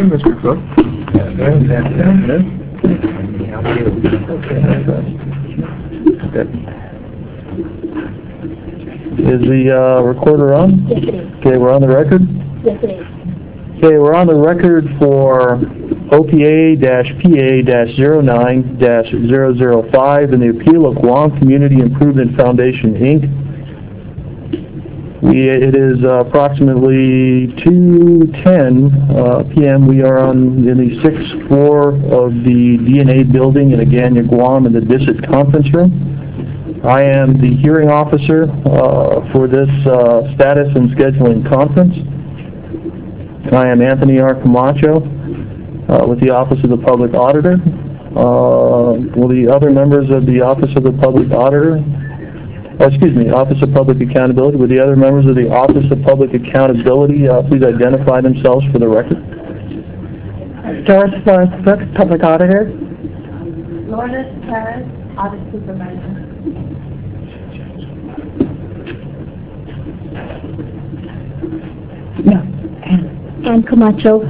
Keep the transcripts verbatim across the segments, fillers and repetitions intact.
afternoon, Mister Cook. Good afternoon. Is the uh, recorder on? Yes, it is. Okay, we're on the record. Yes, it is. Okay, we're on the record for O P A P A zero nine zero zero five in the appeal of Guam Community Improvement Foundation, Incorporated. We, it is uh, approximately two ten uh, p m We are on in the sixth floor of the D N A building in Agana, Guam, in the Disset Conference Room. I am the hearing officer uh, for this uh, status and scheduling conference. I am Anthony R. Camacho uh, with the Office of the Public Auditor. Uh, will the other members of the Office of the Public Auditor Oh, excuse me, Office of Public Accountability. Would the other members of the Office of Public Accountability uh, please identify themselves for the record? Doris Florence Brooks, Public Auditor. Lourdes Perez, Audit Supervisor. No, Ann. Ann Camacho.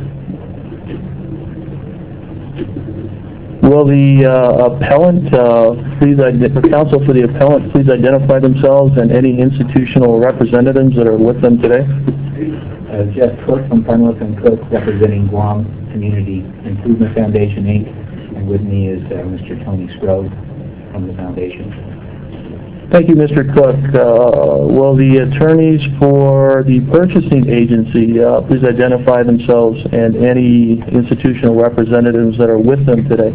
Will the uh, appellant, uh, please, the counsel for the appellant, please identify themselves and any institutional representatives that are with them today? Uh, Jeff Cook from Farmworth and Cook, representing Guam Community Improvement Foundation, Incorporated. And with me is uh, Mister Tony Scrove from the foundation. Thank you, Mister Cook. Uh, will the attorneys for the purchasing agency uh, please identify themselves and any institutional representatives that are with them today?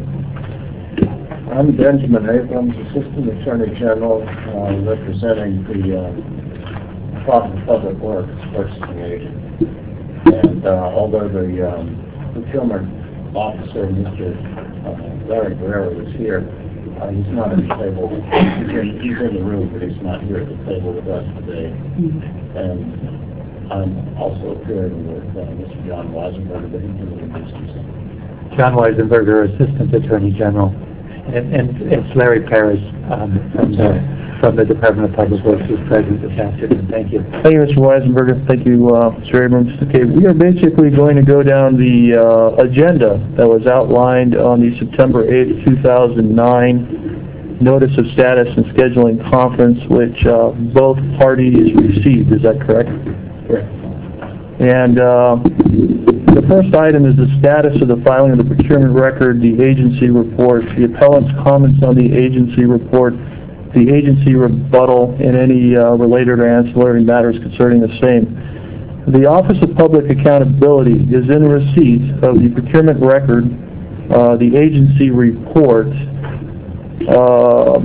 I'm Benjamin Abrams, Assistant Attorney General, uh, representing the uh, Department of Public Works purchasing agent. And uh, although the um, procurement officer, Mister Uh, Larry Guerrero, is here, uh, he's not at the table. He's in, he's in the room, but he's not here at the table with us today. And I'm also appearing with uh, Mister John Weisenberger, but he can introduce himself. John Weisenberger, Assistant Attorney General. And, and it's Larry Perez um, from, the, from the Department of Public Works who's present this afternoon. Thank you. Thank you, Mister Weisenberger. Thank you, uh, Mister Abrams. Okay, we are basically going to go down the uh, agenda that was outlined on the September eighth, two thousand nine Notice of Status and Scheduling Conference, which uh, both parties received. Is that correct? Correct. And uh, the first item is the status of the filing of the procurement record, the agency report, the appellant's comments on the agency report, the agency rebuttal, and any uh, related or ancillary matters concerning the same. The Office of Public Accountability is in receipt of the procurement record, uh, the agency report, uh,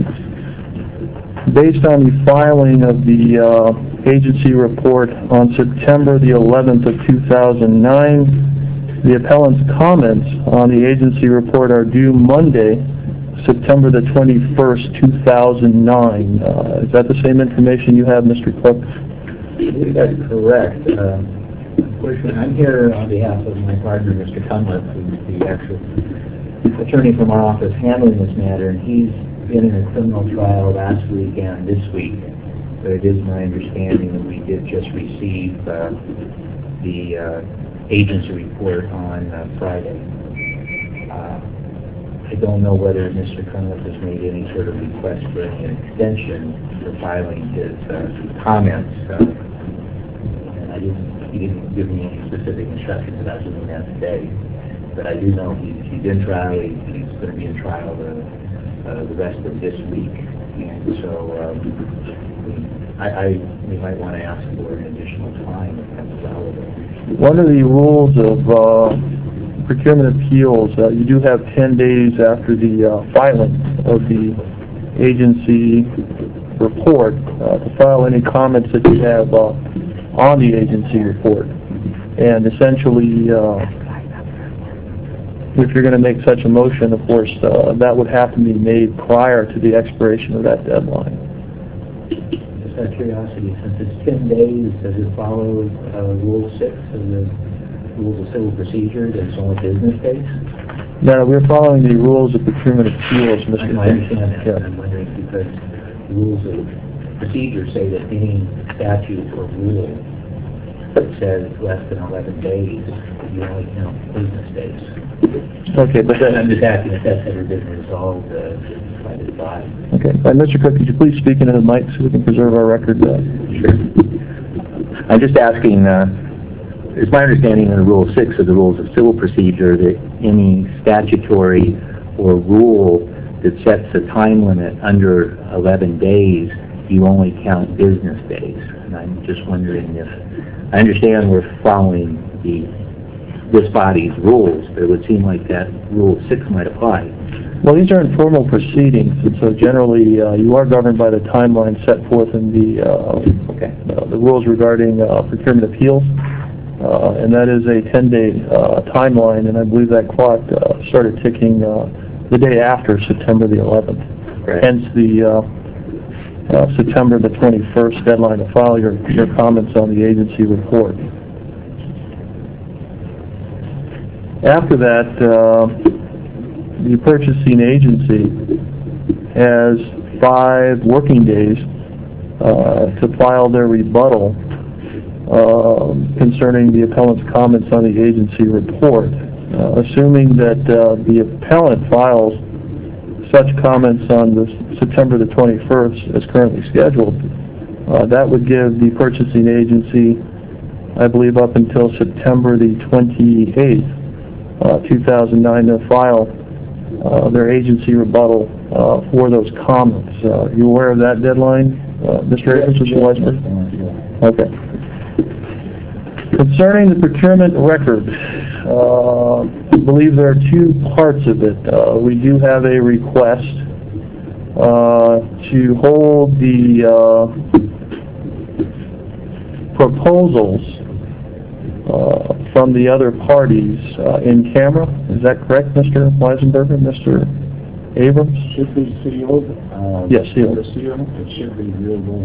based on the filing of the uh, agency report on September the eleventh of two thousand nine. The appellant's comments on the agency report are due Monday, September the twenty-first, two thousand nine. Uh, is that the same information you have, Mister Cook? I believe that's correct. Uh, unfortunately, I'm here on behalf of my partner, Mister Cunliffe, who's the actual attorney from our office handling this matter, and he's been in a criminal trial last week and this week. But it is my understanding that we did just receive uh, the uh, agency report on uh, Friday. Uh, I don't know whether Mister Cunliffe has made any sort of request for an extension for filing his uh, comments. Uh, and I didn't, he didn't give me any specific instructions about doing that today. But I do know he's, he's in trial. He, he's going to be in trial the, uh, the rest of this week. And so um, I, I, we might want to ask for an additional time if that's relevant. One of the rules of uh, procurement appeals, uh, you do have ten days after the uh, filing of the agency report uh, to file any comments that you have uh, on the agency report. And essentially, uh, if you're going to make such a motion, of course, uh, that would have to be made prior to the expiration of that deadline. Just out of curiosity, since it's ten days, does it follow uh, Rule six of the Rules of Civil Procedure that it's only business days? No, we're following the rules of procurement appeals, Mister I, I understand that, Yeah. and I'm wondering because the rules of procedure say that any statute or rule that says less than eleven days, you only count business days. Okay, but But I'm then, just asking if that's ever been resolved, uh, by the body. okay. Uh, Mister Cook, could you please speak into the mic so we can preserve our record? Uh, Sure. I'm just asking, uh, it's my understanding in Rule six of the Rules of Civil Procedure that any statutory or rule that sets a time limit under eleven days, you only count business days. And I'm just wondering if, I understand we're following the, this body's rules, but it would seem like that Rule six might apply. Well, these are informal proceedings, and so generally uh, you are governed by the timeline set forth in the uh, Okay. uh, the rules regarding uh, procurement appeals, uh, and that is a ten-day uh, timeline, and I believe that clock uh, started ticking uh, the day after September the eleventh. Correct. Hence the uh, uh, September the twenty-first deadline to file your, your comments on the agency report. After that, uh, the purchasing agency has five working days uh, to file their rebuttal uh, concerning the appellant's comments on the agency report. Uh, assuming that uh, the appellant files such comments on the September the twenty-first as currently scheduled, uh, that would give the purchasing agency, I believe, up until September the twenty-eighth, uh, two thousand nine, to file uh, their agency rebuttal uh, for those comments. Uh, are you aware of that deadline, uh, Mister Abrams, Mister Weisberg? Okay. Concerning the procurement record, uh, I believe there are two parts of it. Uh, we do have a request uh, to hold the uh, proposals uh, from the other parties uh, in camera. Is that correct, Mister Weisenberger, Mister Abrams? Should be sealed. um, Yes, sealed. the seal, it should be viewable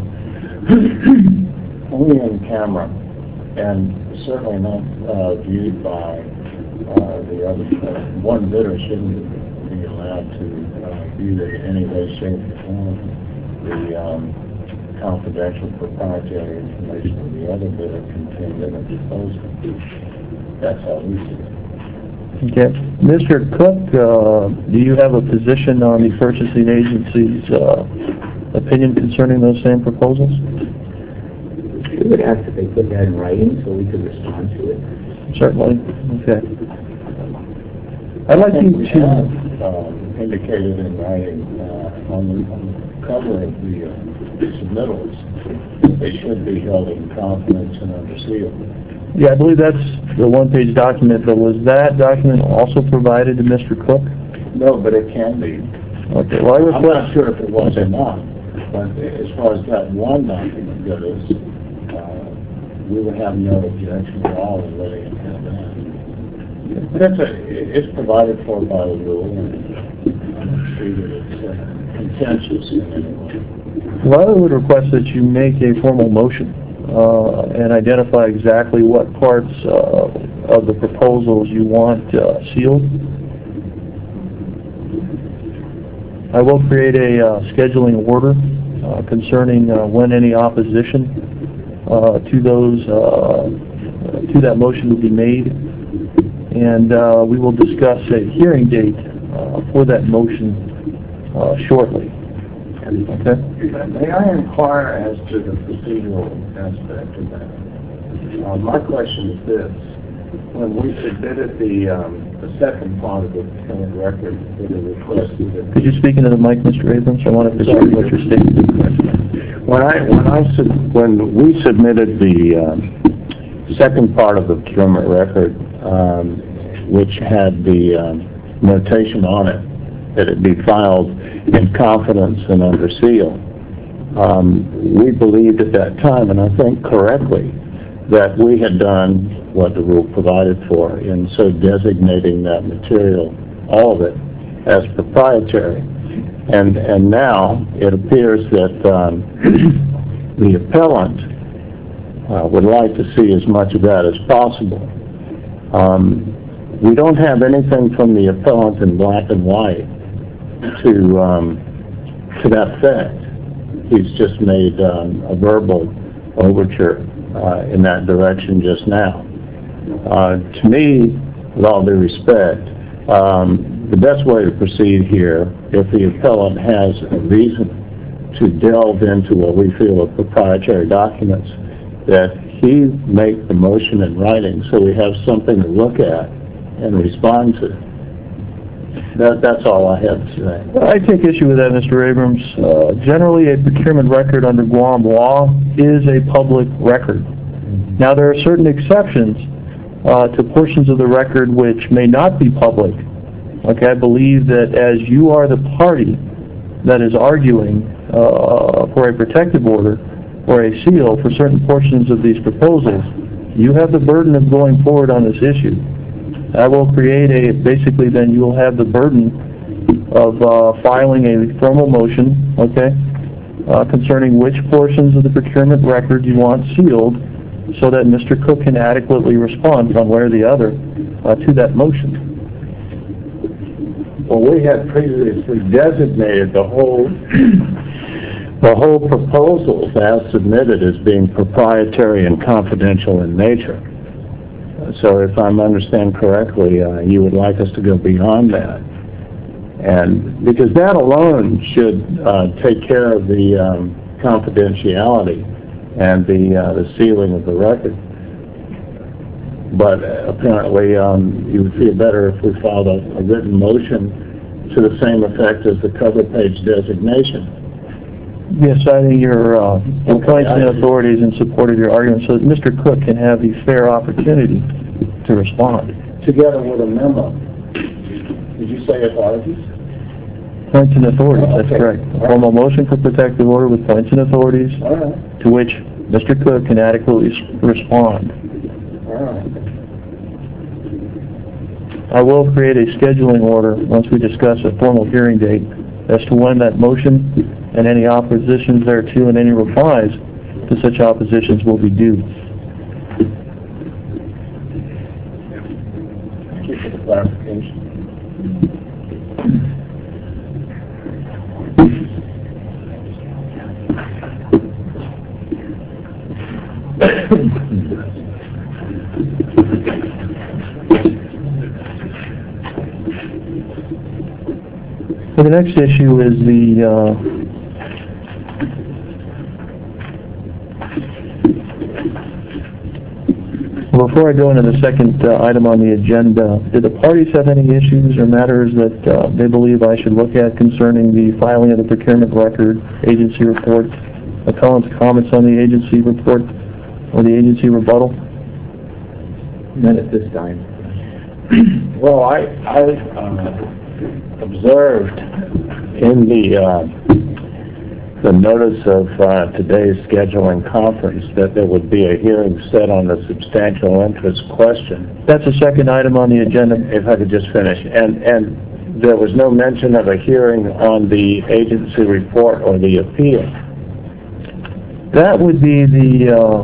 only in camera, and certainly not uh, viewed by uh, the other, uh, one bidder shouldn't be allowed to uh, view it in any way, shape, or form. The um, confidential proprietary information of the other bidder contained in the proposal. That's how we see it. Okay. Mister Cook, uh, do you have a position on the purchasing agency's uh, opinion concerning those same proposals? We would ask that they put that in writing so we could respond to it. Certainly. Okay. I'd like I you think we to... have uh, indicated in writing uh, on the on the cover of the uh, submittals, they should be held in confidence and under seal. Yeah, I believe that's the one-page document, but was that document also provided to Mister Cook? No, but it can be. Okay, well, I I'm not request... sure if it was or not, but as far as that one document goes, uh, we would have no objection at all in letting it have that. But it's, a, it's provided for by the rule, and I don't see that it's uh, contentious in any way. Well, I would request that you make a formal motion uh, and identify exactly what parts uh, of the proposals you want uh, sealed. I will create a uh, scheduling order uh, concerning uh, when any opposition uh, to those uh, to that motion will be made, and uh, we will discuss a hearing date uh, for that motion uh, shortly. Okay. May I inquire as to the procedural aspect of that? Uh, my question is this. When we submitted the, um, the second part of the current record for the request... Could you speak into the mic, Mister Abrams? I want to preserve what you're stating. When I, when I, sub- when we submitted the um, second part of the procurement record, um, which had the um, notation on it that it be filed in confidence and under seal, um, we believed at that time, and I think correctly, that we had done what the rule provided for in so designating that material, all of it, as proprietary. And and now it appears that um, the appellant uh, would like to see as much of that as possible. Um, we don't have anything from the appellant in black and white to um, to that effect. He's just made um, a verbal overture uh, in that direction just now. Uh, to me, with all due respect, um, the best way to proceed here, if the appellant has a reason to delve into what we feel are proprietary documents, that he make the motion in writing so we have something to look at and respond to. That, that's all I have to say. I take issue with that, Mister Abrams. Uh, generally, a procurement record under Guam law is a public record. Now, there are certain exceptions uh, to portions of the record which may not be public. Okay, I believe that as you are the party that is arguing uh, for a protective order or a seal for certain portions of these proposals, you have the burden of going forward on this issue. I will create a, basically then you will have the burden of uh, filing a formal motion, okay, uh, concerning which portions of the procurement record you want sealed so that Mister Cook can adequately respond one way or the other uh, to that motion. Well, we had previously designated the whole the whole proposals as submitted as being proprietary and confidential in nature. So if I'm understand correctly, uh, you would like us to go beyond that. And because that alone should uh, take care of the um, confidentiality and the, uh, the sealing of the record. But uh, apparently um, you would feel better if we filed a, a written motion to the same effect as the cover page designation. Yes, citing your uh, points and authorities in support of your argument so that Mister Cook can have the fair opportunity to respond. Together with a memo. Did you say authorities? Points and authorities, Oh, that's okay. correct. A All right. formal motion for protective order with points and authorities All right. to which Mister Cook can adequately s- respond. All right. I will create a scheduling order once we discuss a formal hearing date as to when that motion and any oppositions thereto and any replies to such oppositions will be due. Thank you for the clarification. So the next issue is the uh, before I go into the second uh, item on the agenda, do the parties have any issues or matters that uh, they believe I should look at concerning the filing of the procurement record, agency report, appellant's comments on the agency report, or the agency rebuttal? None at this time. Well, I, I uh, observed in the uh, the notice of uh, today's scheduling conference that there would be a hearing set on the substantial interest question. That's the second item on the agenda. If I could just finish. And, and there was no mention of a hearing on the agency report or the appeal. That would be the uh,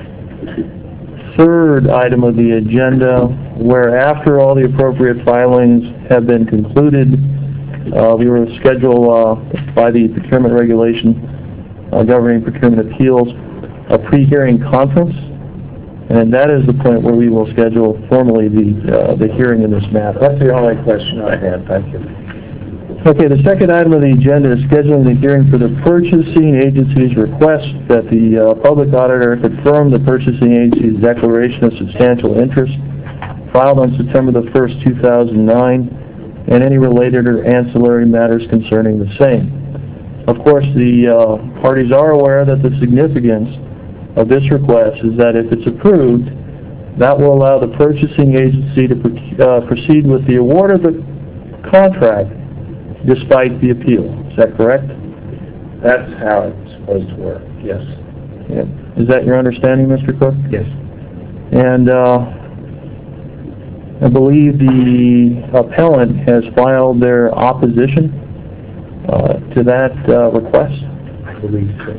third item of the agenda, where after all the appropriate filings have been concluded, uh, we will schedule uh, by the procurement regulation uh, governing procurement appeals a pre-hearing conference, and that is the point where we will schedule formally the uh, the hearing in this matter. That's the only question I had. Thank you. Okay, the second item of the agenda is scheduling the hearing for the purchasing agency's request that the uh, public auditor confirm the purchasing agency's declaration of substantial interest filed on September the first, two thousand nine, and any related or ancillary matters concerning the same. Of course, the uh, parties are aware that the significance of this request is that if it's approved, that will allow the purchasing agency to pr- uh, proceed with the award of the contract despite the appeal. Is that correct? That's how it's supposed to work. Yes. Yeah. Is that your understanding, Mister Cook? Yes. And uh, I believe the appellant has filed their opposition uh, to that uh, request. I believe so.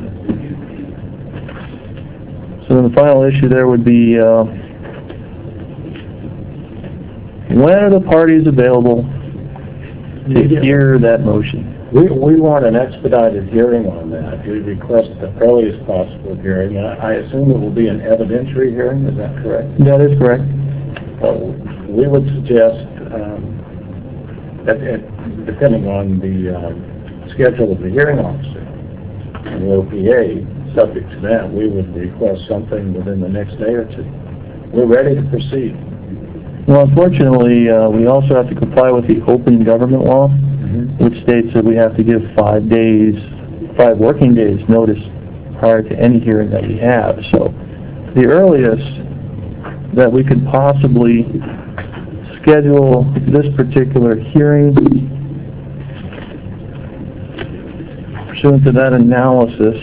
So then the final issue there would be, uh, when are the parties available to hear that motion? We, we want an expedited hearing on that. We request the earliest possible hearing. I I assume it will be an evidentiary hearing, is that correct? That is correct. Uh, we would suggest, um, that, that depending on the um, schedule of the hearing officer and the O P A, subject to that, we would request something within the next day or two. We're ready to proceed. Well, unfortunately, uh, we also have to comply with the open government law, which states that we have to give five days, five working days notice prior to any hearing that we have. So the earliest that we could possibly schedule this particular hearing pursuant to that analysis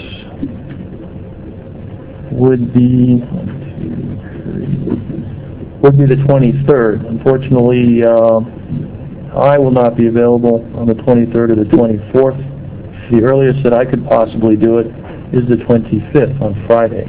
would be would be the twenty-third. Unfortunately, uh, I will not be available on the twenty-third or the twenty-fourth. The earliest that I could possibly do it is the twenty-fifth on Friday.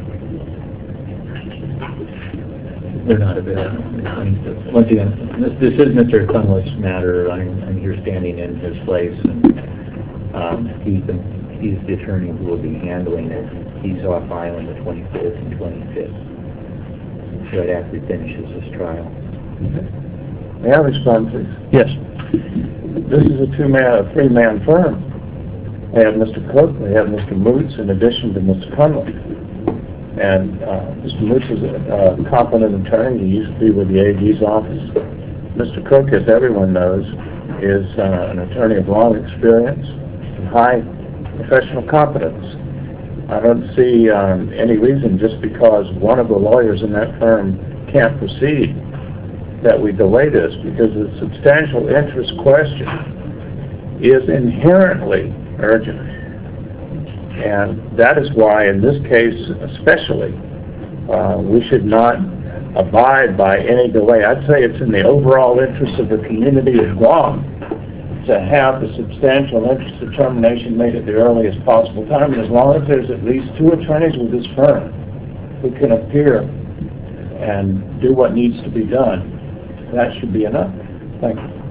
They're not available. Once again, this, this is Mister Cunliffe's matter. I'm, I'm here standing in his place. And, um, he's, the, he's the attorney who will be handling it. He's off island the twenty-fourth and twenty-fifth, right after he finishes his trial. May I respond, please? Yes. This is a two-man, a three-man firm. They have Mister Cook, they have Mister Moots, in addition to Mister Cunliffe. And uh, Mister Moots is a uh, competent attorney. He used to be with the A G's office. Mister Cook, as everyone knows, is uh, an attorney of long experience and high professional competence. I don't see um, any reason, just because one of the lawyers in that firm can't proceed, that we delay this, because the substantial interest question is inherently urgent. And that is why, in this case especially, uh, we should not abide by any delay. I'd say it's in the overall interest of the community of Guam to have the substantial interest determination made at the earliest possible time. And as long as there's at least two attorneys with this firm who can appear and do what needs to be done, that should be enough. Thank you.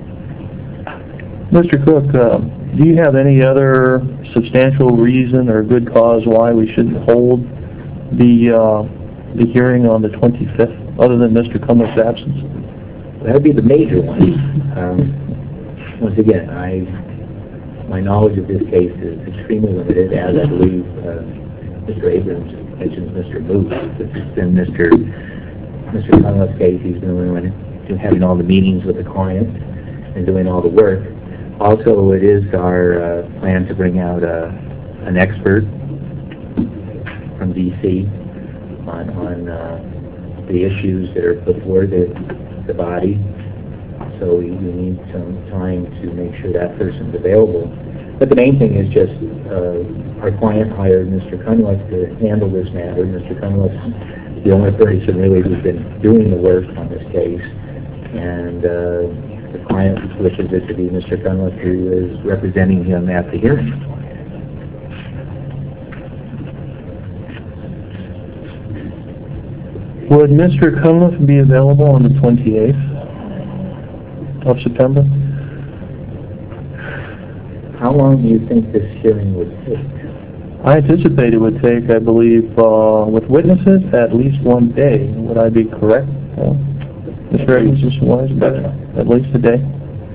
Mister Cook, uh, do you have any other substantial reason or good cause why we shouldn't hold the uh, the hearing on the twenty-fifth, other than Mister Cunliffe's absence? That would be the major one. Um, once again, I my knowledge of this case is extremely limited, as I believe uh, Mister Abrams mentions Mister Moose. This has been Mister Mister Cunliffe's case. He's been the one having all the meetings with the client and doing all the work. Also, it is our uh, plan to bring out uh, an expert from D C on, on uh, the issues that are before the, the body. So we, we need some time to make sure that person's available. But the main thing is just uh, our client hired Mister Cunliffe to handle this matter. Mister Cunliffe's the only person really who's been doing the work on this case. And uh, the client wishes it to be Mister Cunliffe who is representing him at the hearing. Would Mister Cunliffe be available on the twenty-eighth of September? How long do you think this hearing would take? I anticipate it would take, I believe, uh, with witnesses, at least one day. Would I be correct? Uh, Mister Evans, Mister Wise, about at least a day?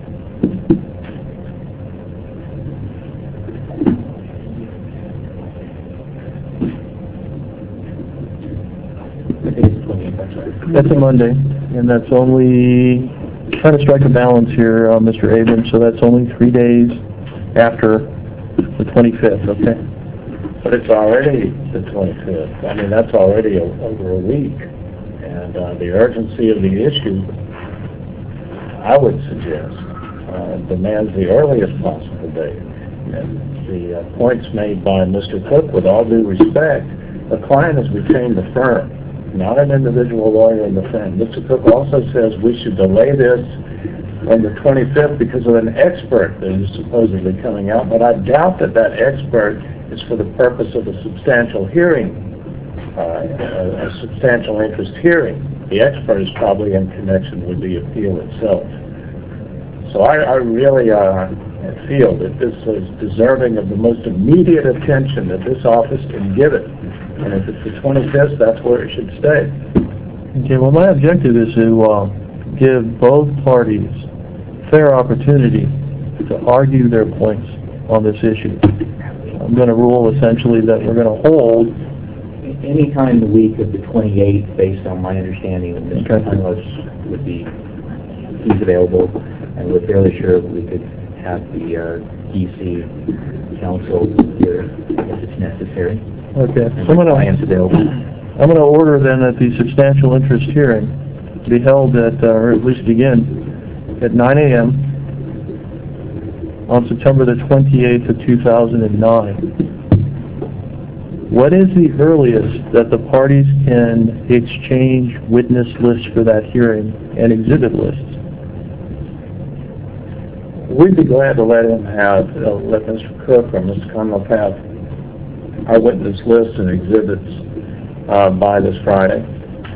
That's a Monday, and that's only, trying to strike a balance here, uh, Mister Abrams, so that's only three days after the twenty-fifth, okay? But it's already the twenty-fifth. I mean, that's already a, over a week. And uh, the urgency of the issue, I would suggest, uh, demands the earliest possible date. And the uh, points made by Mister Cook, with all due respect, the client has retained the firm, not an individual lawyer in the firm. Mister Cook also says we should delay this on the twenty-fifth because of an expert that is supposedly coming out, but I doubt that that expert is for the purpose of a substantial hearing, uh, a, a substantial interest hearing. The expert is probably in connection with the appeal itself. So I, I really uh, feel that this is deserving of the most immediate attention that this office can give it. And if it's the twenty-fifth, that's where it should stay. Okay, well, my objective is to uh, give both parties fair opportunity to argue their points on this issue. I'm going to rule essentially that we're going to hold Anytime the week of the twenty-eighth, based on my understanding of Mister Okay. Tunlis, would be, he's available, and we're fairly sure we could have the uh, D C council here if it's necessary. Okay. And I'm going clients to available. I'm going to order then that the substantial interest hearing be held at, uh, or at least begin, at nine A M on September the twenty-eighth of two thousand nine. What is the earliest that the parties can exchange witness lists for that hearing and exhibit lists? We'd be glad to let him have, uh, let Mister Cook or Mister Conlon have our witness list and exhibits uh, by this Friday.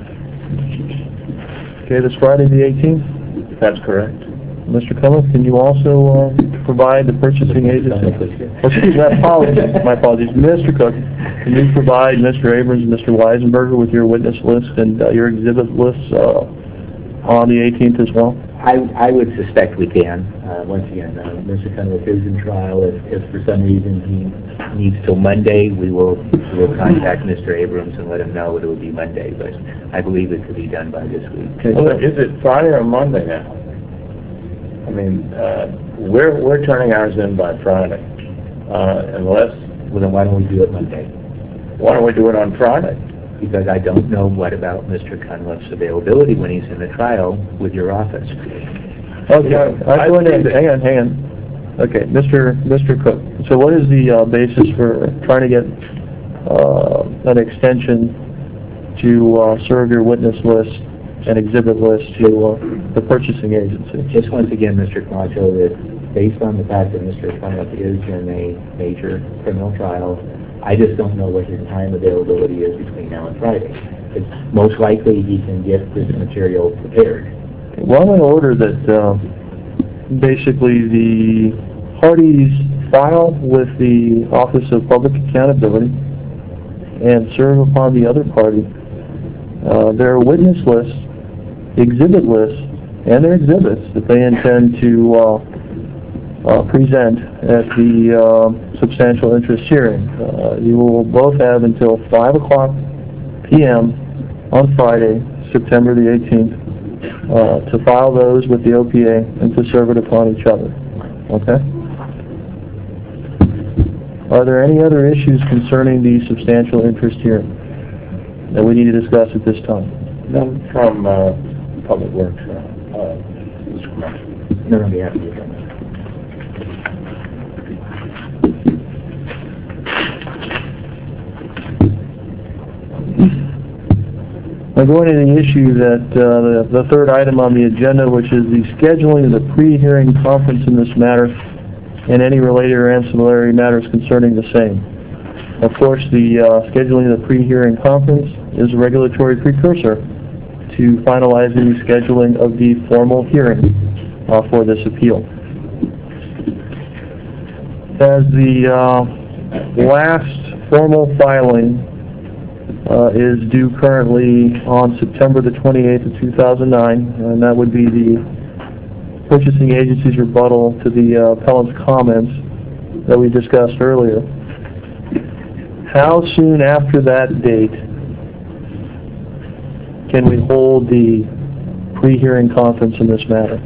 Okay, this Friday the eighteenth? That's correct. Mister Cunliffe, can you also uh, provide the purchasing agency? Oh, excuse me, my apologies, my apologies. Mister Cook, can you provide Mister Abrams and Mister Weisenberger with your witness list and uh, your exhibit lists uh, on the eighteenth as well? I, I would suspect we can. Uh, once again, uh, Mister Cunliffe is in trial. If, if for some reason he needs till Monday, we will we will contact Mister Abrams and let him know it will be Monday. But I believe it could be done by this week. Okay. Well, is it Friday or Monday now? I mean, uh, we're we're turning ours in by Friday, uh, unless. Well, then why don't we do it Monday? Why don't we do it on Friday? Because I don't know what about Mister Cunliffe's availability when he's in the trial with your office. Okay, Yeah, I'm I going to, think that- hang on, hang on. Okay, Mister Mister Cook, so what is the uh, basis for trying to get uh, an extension to uh, serve your witness list and exhibit list to uh, the purchasing agency? Just once again, Mister Camacho, that based on the fact that Mister Cunliffe is in a major criminal trial, I just don't know what his time availability is between now and Friday. It's most likely he can get this material prepared. Well, I'm going to order that uh, basically the parties file with the Office of Public Accountability and serve upon the other party uh, their witness lists, exhibit lists, and their exhibits that they intend to uh, uh, present at the uh, substantial interest hearing. Uh, you will both have until five o'clock p m on Friday, September the eighteenth, uh, to file those with the O P A and to serve it upon each other. Okay? Are there any other issues concerning the substantial interest hearing that we need to discuss at this time? None from uh, Public Works, uh, uh, Mister Camacho. None on behalf of the government. Now going to the issue that uh, the, the third item on the agenda, which is the scheduling of the pre-hearing conference in this matter and any related or ancillary matters concerning the same. Of course, the uh, scheduling of the pre-hearing conference is a regulatory precursor to finalizing the scheduling of the formal hearing uh, for this appeal. As the uh, last formal filing uh, is due currently on September the twenty-eighth of two thousand nine, and that would be the purchasing agency's rebuttal to the uh, appellant's comments that we discussed earlier. How soon after that date can we hold the pre-hearing conference in this matter?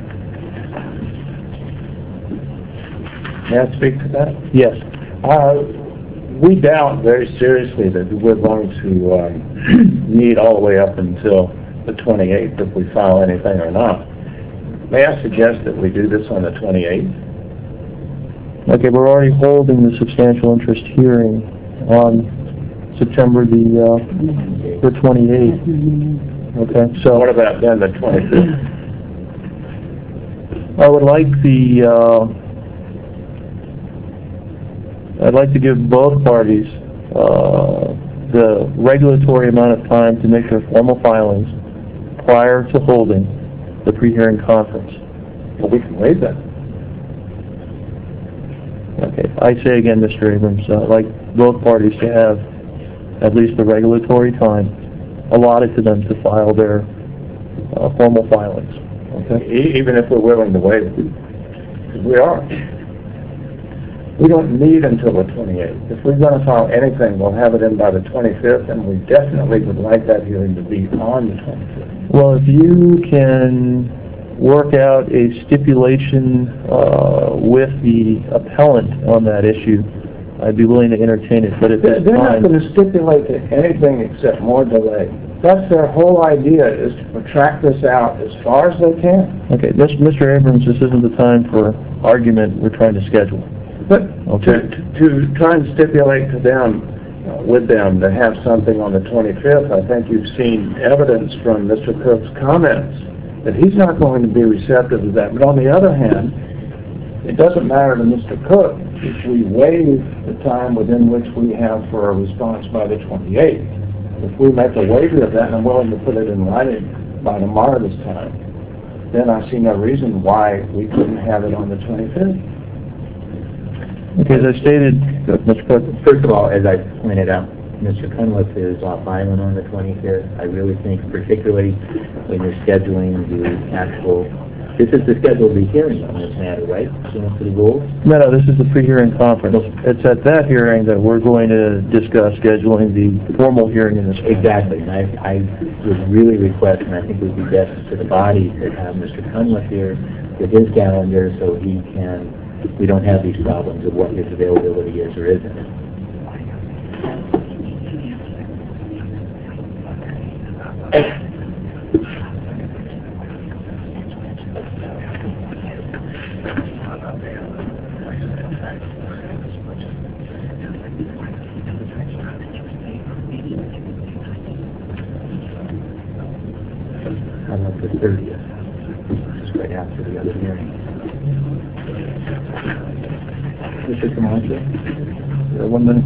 May I speak to that? Yes. Uh, we doubt very seriously that we're going to um, need all the way up until the twenty-eighth if we file anything or not. May I suggest that we do this on the twenty-eighth? Okay, we're already holding the substantial interest hearing on September the uh, the twenty-eighth. Okay, So what so about then the twenty-fifth? I would like the uh, I'd like to give both parties uh, the regulatory amount of time to make their formal filings prior to holding the pre-hearing conference. Well, we can waive that. Okay, I say again, Mister Abrams, uh, I'd like both parties to have at least the regulatory time allotted to them to file their uh, formal filings. e- even if we're willing to waive it. 'Cause we are. We don't need until the twenty-eighth. If we're going to file anything, we'll have it in by the twenty-fifth, and we definitely would like that hearing to be on the twenty-fifth. Well, if you can work out a stipulation uh, with the appellant on that issue, I'd be willing to entertain it. But at They're that they're not time, going to stipulate to anything except more delay. That's their whole idea, is to protract this out as far as they can. okay, this, Mister Abrams, this isn't the time for argument. We're trying to schedule. But Okay. to, to, to try and stipulate to them, uh, with them, to have something on the twenty-fifth, I think you've seen evidence from Mister Cook's comments that he's not going to be receptive to that. But on the other hand, it doesn't matter to Mister Cook if we waive the time within which we have for a response by the twenty-eighth. If we make a waiver of that, and I'm willing to put it in writing by tomorrow this time, then I see no reason why we couldn't have it on the twenty-fifth. Okay, as I stated, uh, Mister Cook, First of all, as I pointed out, Mister Cunliffe is off island on the twenty-fifth. I really think, particularly when you're scheduling the actual, this is the scheduled hearing on this matter, right? Pursuant to the rules? no, no, this is the pre-hearing conference. It's at that hearing that we're going to discuss scheduling the formal hearing in this case. Exactly. And I, I would really request, and I think it would be best to the body to have Mister Cunliffe here with his calendar so he can, we don't have these problems of what his availability is or isn't. How about the thirtieth? Just right after the other hearing. Mister Camacho? Uh, One minute.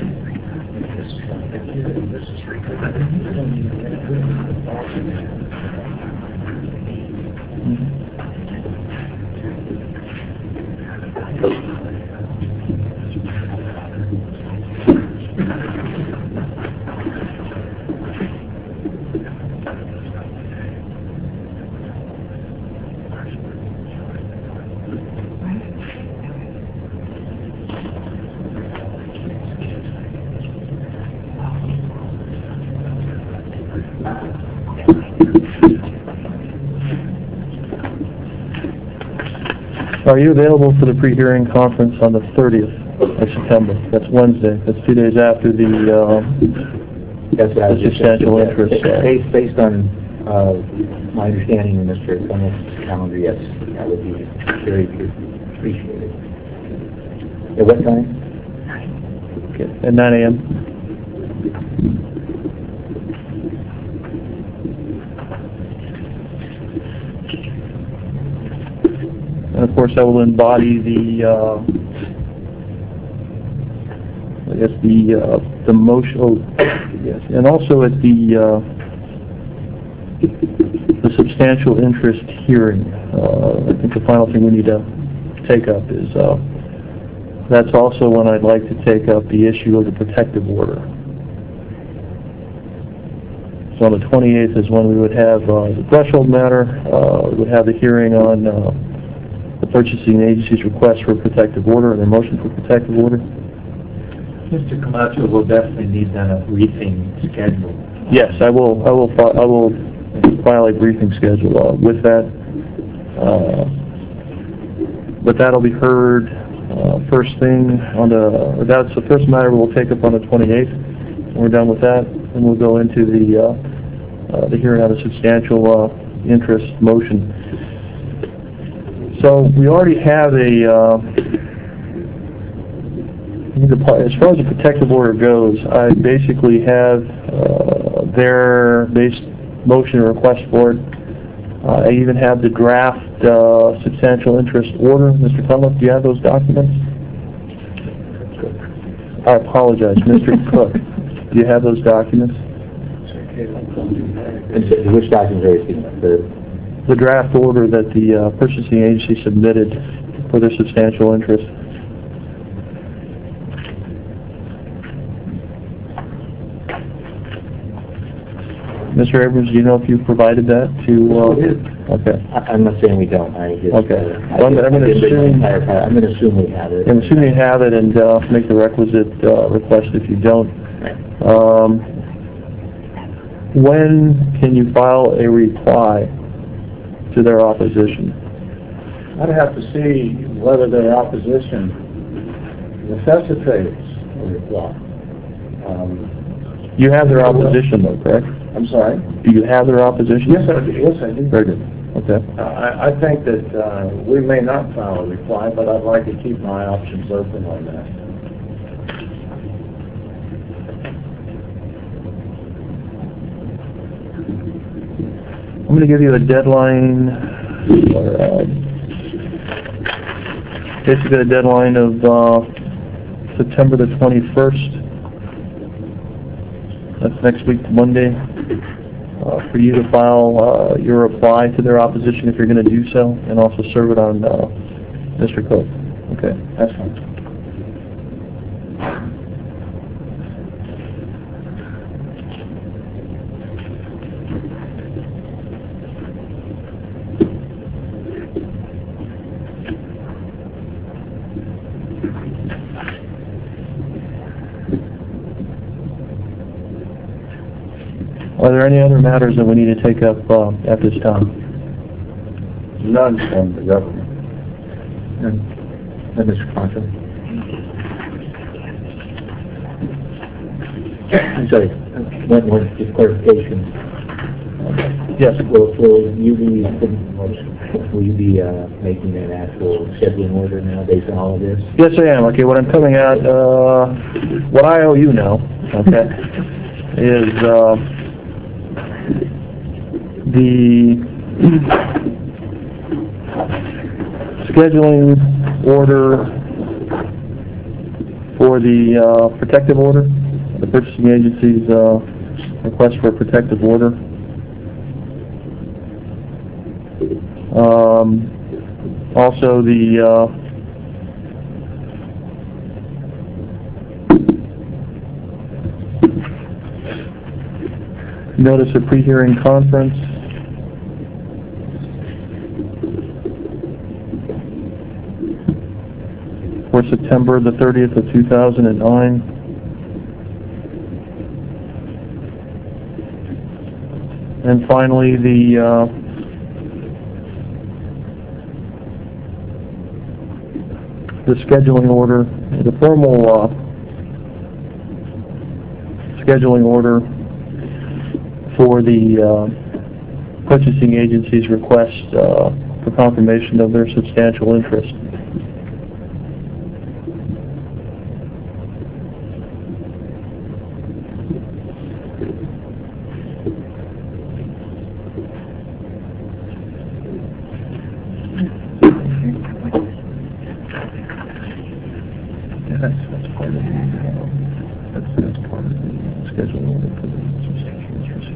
Are you available for the pre-hearing conference on the thirtieth of September? That's Wednesday. That's two days after the, uh, That's what I was The just substantial saying. interest, uh, Based, based on uh, my understanding of Mister Cunliffe's calendar, yes, that would be very appreciated. At what time? okay, at nine A M And of course, I will embody the, uh, I guess the, uh, the motion, oh, yes, and also at the, uh, the substantial interest hearing. Uh, I think the final thing we need to take up is, uh, that's also when I'd like to take up the issue of the protective order. So on the twenty-eighth is when we would have uh, the threshold matter, uh, we would have the hearing on uh, the purchasing agency's request for a protective order and their motion for protective order. Mister Camacho will definitely need then a briefing schedule. Yes, I will. I will. fi- I will file a briefing schedule uh, with that. Uh, but that'll be heard uh, first thing on the. Or that's the first matter we'll take up on the twenty-eighth. When we're done with that, and we'll go into the uh, uh, the hearing on the substantial uh, interest motion. So we already have a. Uh, as far as the protective order goes, I basically have uh, their base motion or request for it. Uh, I even have the draft uh, substantial interest order. Mister Cunliffe, do you have those documents? I apologize, Mister Cook. Do you have those documents? And so which documents are you speaking of? The- The draft order that the uh, purchasing agency submitted for their substantial interest. Mister Abrams, do you know if you provided that to, uh, okay. I- I'm not saying we don't, I just... Okay. uh, I Well, I'm- didn't- I'm gonna I didn't bring my assume- entire file. I'm gonna assume we have it. I'm assuming you have it, and, uh, make the requisite, uh, request if you don't. Right. Um, when can you file a reply to their opposition? I'd have to see whether their opposition necessitates a reply. Um, You have their opposition though, correct? I'm sorry? Do you have their opposition? Yes, I do. Yes, I do. Very good. Okay. Uh, I, I think that uh, we may not file a reply, but I'd like to keep my options open on that. I'm going to give you a deadline, or, uh, basically a deadline of uh, September the twenty-first. That's next week, Monday, uh, for you to file uh, your reply to their opposition if you're going to do so, and also serve it on uh, Mister Cook. Okay. That's fine. Are there any other matters that we need to take up uh, at this time? None from the government. And, and Mister Concho? I'm sorry, one, one just clarification. Yes. Will, will you be, will you be uh, making an actual scheduling order now based on all of this? Yes, I am. Okay, what I'm coming at, uh, what I owe you now, okay, is uh, the scheduling order for the uh, protective order, the purchasing agency's uh, request for a protective order. Um, also the uh, notice of pre-hearing conference. For September the thirtieth of two thousand nine. And finally, the uh, the scheduling order, the formal uh, scheduling order for the uh, purchasing agency's request uh, for confirmation of their substantial interest. Yeah, that's, that's part of the, uh, that's, that's part of the scheduling order for the substantial interest.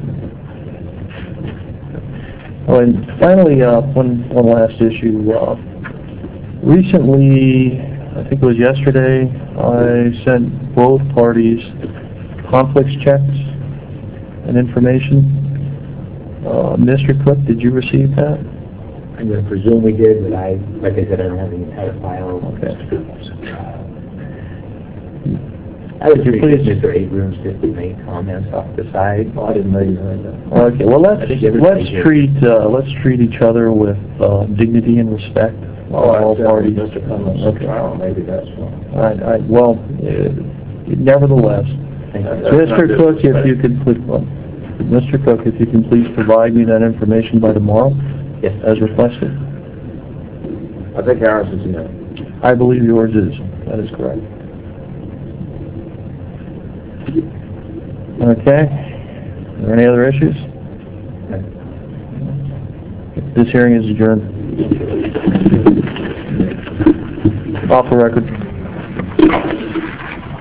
Oh, and finally, uh, one, one last issue. Uh, recently, I think it was yesterday, I sent both parties conflicts checks and information. Uh, Mister Cook, did you receive that? I'm going to presume we did, but I, like I said, I don't have the entire file. Okay. I would Could you appreciate please- Mister Abrams just to make comments off the side. Well, I didn't know you heard that. Okay, well, let's, I think everybody let's did. treat, uh, let's treat each other with, uh, dignity and respect. Oh, all I said parties. Mister Cummings, Okay. well, maybe that's one. I, I, well, uh, nevertheless, Thank you. That's Mister not Cook, if you disrespect. could, please, well, Mister Cook, if you can please provide me that information by tomorrow, Yes. as requested. I think ours is in there. I believe yours is. That is correct. Okay. Are there any other issues? This hearing is adjourned. Off the record.